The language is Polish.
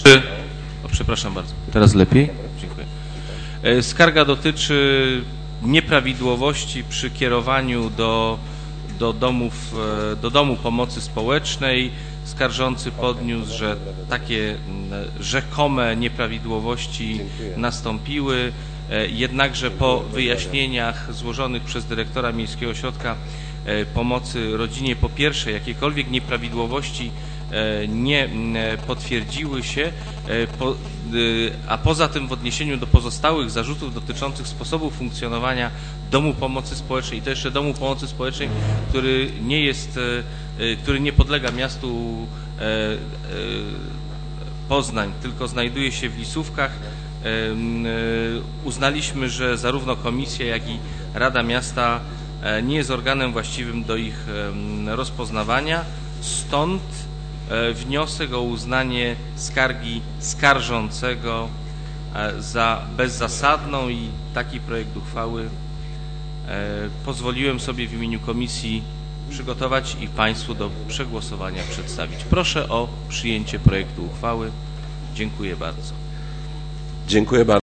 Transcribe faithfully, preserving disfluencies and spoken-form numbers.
O, przepraszam bardzo. Teraz lepiej? Dziękuję. Skarga dotyczy nieprawidłowości przy kierowaniu do, do, domów, do domu pomocy społecznej. Skarżący podniósł, że takie rzekome nieprawidłowości nastąpiły, jednakże po wyjaśnieniach złożonych przez dyrektora Miejskiego Ośrodka Pomocy Rodzinie, po pierwsze, jakiekolwiek nieprawidłowości nie potwierdziły się, a poza tym w odniesieniu do pozostałych zarzutów dotyczących sposobu funkcjonowania Domu Pomocy Społecznej, i to jeszcze Domu Pomocy Społecznej, który nie jest, który nie podlega miastu Poznań, tylko znajduje się w Lisówkach, uznaliśmy, że zarówno komisja, jak i Rada Miasta nie jest organem właściwym do ich rozpoznawania, stąd wniosek o uznanie skargi skarżącego za bezzasadną i taki projekt uchwały pozwoliłem sobie w imieniu komisji przygotować i Państwu do przegłosowania przedstawić. Proszę o przyjęcie projektu uchwały. Dziękuję bardzo. Dziękuję bardzo.